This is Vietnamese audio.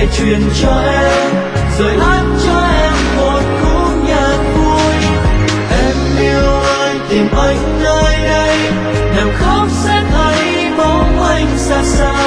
truyền cho em, rồi hát cho em một khúc nhạc vui. Em yêu anh, tìm anh nơi đây, nào khóc sẽ thấy bóng anh xa xa.